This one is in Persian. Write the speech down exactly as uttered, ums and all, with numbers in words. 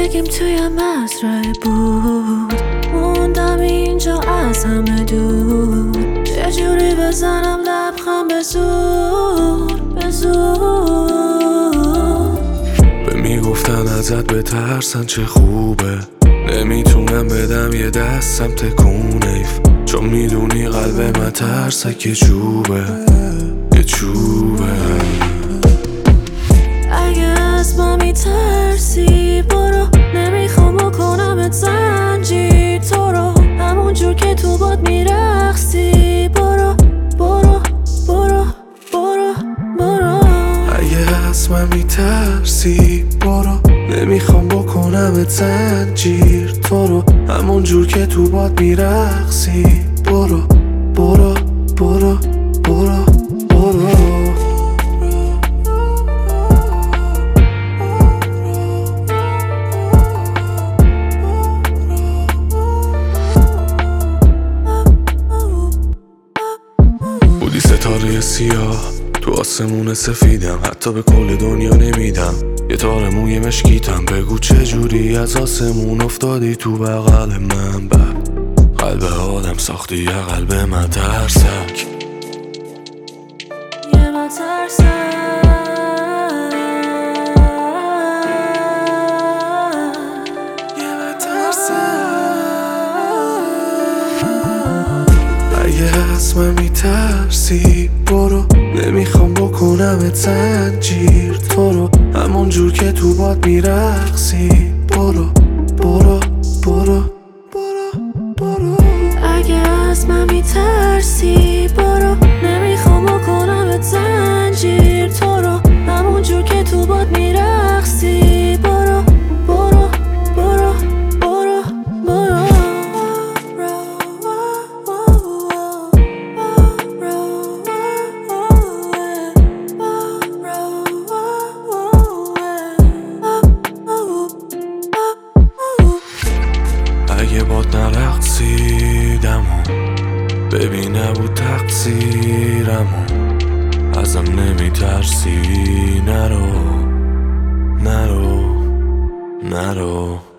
زندگیم توی مزرعه بود، موندم اینجا از همه دور. یه جوری بزنم لبخند به زور به زور. به میگفتن ازت بترسن چه خوبه، نمیتونم بدم یه دستم تکون ایف، چون میدونی قلب من ترسک یه چوبه یه چوبه. اگه از من میترسی برو، نمیخوام بکنمت زنجیر تو رو، همون جور که تو باد میرقصی. برو برو برو برو برو. اگه از من میترسی برو، نمیخوام بکنمت زنجیر تو رو، همون جور که تو باد میرقصی. برو برو برو برو برو. بودی ستاره سیاه تو آسمون سفیدم، حتی به کل دنیا نمیدم یه تار موی مشکیتم. بگو چجوری از آسمون افتادی تو بغل من، بعد قلب آدم ساختی یه قلب من ترسک یه من ترسم. اگه از من میترسی برو، نمیخوام بکنمت زنجیر تو رو، همون جور که تو باد میرقصی. برو برو برو برو برو. اگه از من میترسی برو، نمیخوام بکنمت زنجیر تو رو، همون جور که تو باد میرقصی. برو برو برو برو برو. اگه باد نرقصیدمو ببین نبود تقصیرمو، ازم نمیترسی نرو نرو نرو.